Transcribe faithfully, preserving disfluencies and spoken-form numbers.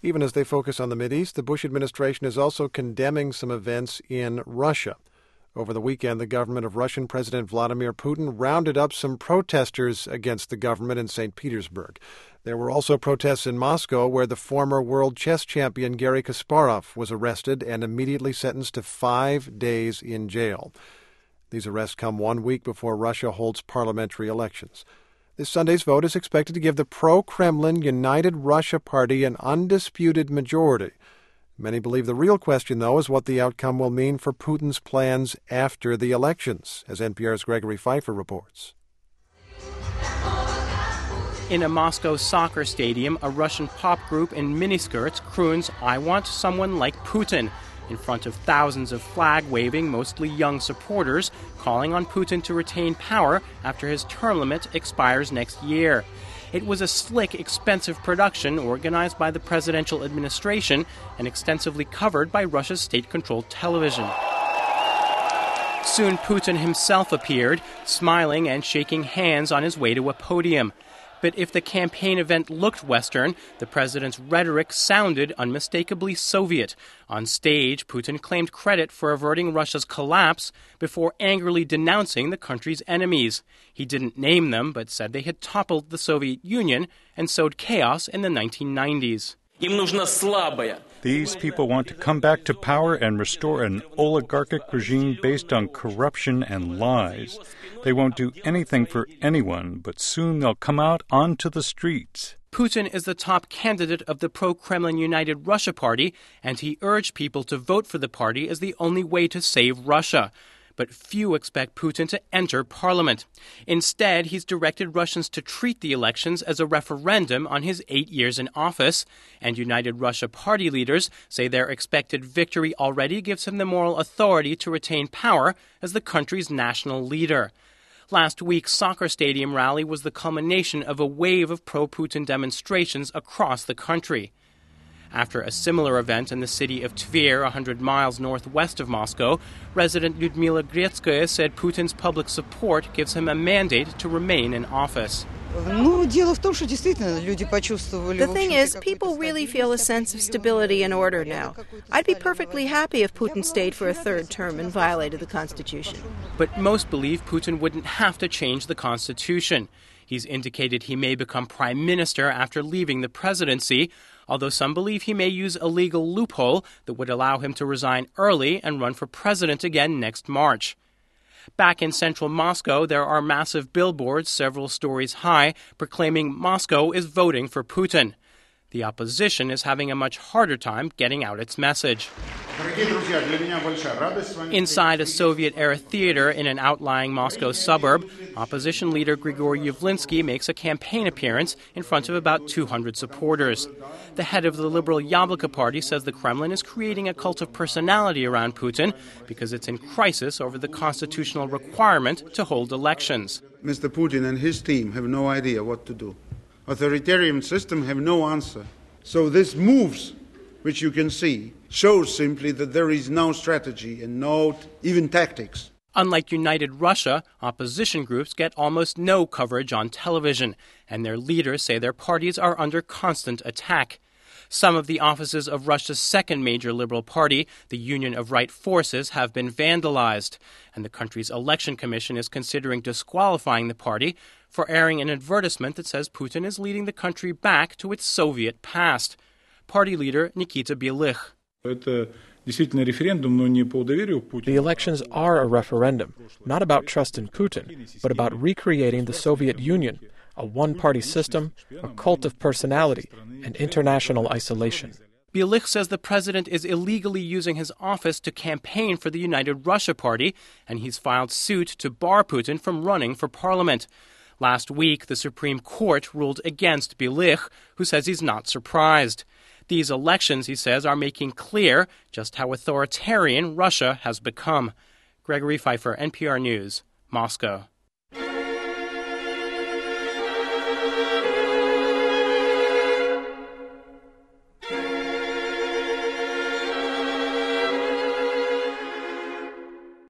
Even as they focus on the Mideast, the Bush administration is also condemning some events in Russia. Over the weekend, the government of Russian President Vladimir Putin rounded up some protesters against the government in Saint Petersburg. There were also protests in Moscow, where the former world chess champion Garry Kasparov was arrested and immediately sentenced to five days in jail. These arrests come one week before Russia holds parliamentary elections. This Sunday's vote is expected to give the pro-Kremlin United Russia Party an undisputed majority. Many believe the real question, though, is what the outcome will mean for Putin's plans after the elections, as N P R's Gregory Pfeiffer reports. In a Moscow soccer stadium, a Russian pop group in miniskirts croons "I Want Someone Like Putin" in front of thousands of flag-waving, mostly young supporters, calling on Putin to retain power after his term limit expires next year. It was a slick, expensive production organized by the presidential administration and extensively covered by Russia's state-controlled television. Soon Putin himself appeared, smiling and shaking hands on his way to a podium. But if the campaign event looked Western, the president's rhetoric sounded unmistakably Soviet. On stage, Putin claimed credit for averting Russia's collapse before angrily denouncing the country's enemies. He didn't name them, but said they had toppled the Soviet Union and sowed chaos in the nineteen nineties. These people want to come back to power and restore an oligarchic regime based on corruption and lies. They won't do anything for anyone, but soon they'll come out onto the streets. Putin is the top candidate of the pro-Kremlin United Russia Party, and he urged people to vote for the party as the only way to save Russia. But few expect Putin to enter parliament. Instead, he's directed Russians to treat the elections as a referendum on his eight years in office, and United Russia Party leaders say their expected victory already gives him the moral authority to retain power as the country's national leader. Last week's soccer stadium rally was the culmination of a wave of pro-Putin demonstrations across the country. After a similar event in the city of Tver, one hundred miles northwest of Moscow, resident Lyudmila Gretskaya said Putin's public support gives him a mandate to remain in office. The thing is, people really feel a sense of stability and order now. I'd be perfectly happy if Putin stayed for a third term and violated the Constitution. But most believe Putin wouldn't have to change the Constitution. He's indicated he may become prime minister after leaving the presidency, although some believe he may use a legal loophole that would allow him to resign early and run for president again next March. Back in central Moscow, there are massive billboards several stories high proclaiming Moscow is voting for Putin. The opposition is having a much harder time getting out its message. Inside a Soviet-era theater in an outlying Moscow suburb, opposition leader Grigory Yavlinsky makes a campaign appearance in front of about two hundred supporters. The head of the liberal Yabloko party says the Kremlin is creating a cult of personality around Putin because it's in crisis over the constitutional requirement to hold elections. Mister Putin and his team have no idea what to do. Authoritarian system have no answer. So this moves, which you can see, shows simply that there is no strategy and no even tactics. Unlike United Russia, opposition groups get almost no coverage on television, and their leaders say their parties are under constant attack. Some of the offices of Russia's second major liberal party, the Union of Right Forces, have been vandalized, and the country's election commission is considering disqualifying the party for airing an advertisement that says Putin is leading the country back to its Soviet past. Party leader Nikita Byelich. The elections are a referendum, not about trust in Putin, but about recreating the Soviet Union, a one-party system, a cult of personality, and international isolation. Byelich says the president is illegally using his office to campaign for the United Russia Party, and he's filed suit to bar Putin from running for parliament. Last week, the Supreme Court ruled against Byelich, who says he's not surprised. These elections, he says, are making clear just how authoritarian Russia has become. Gregory Pfeiffer, N P R News, Moscow.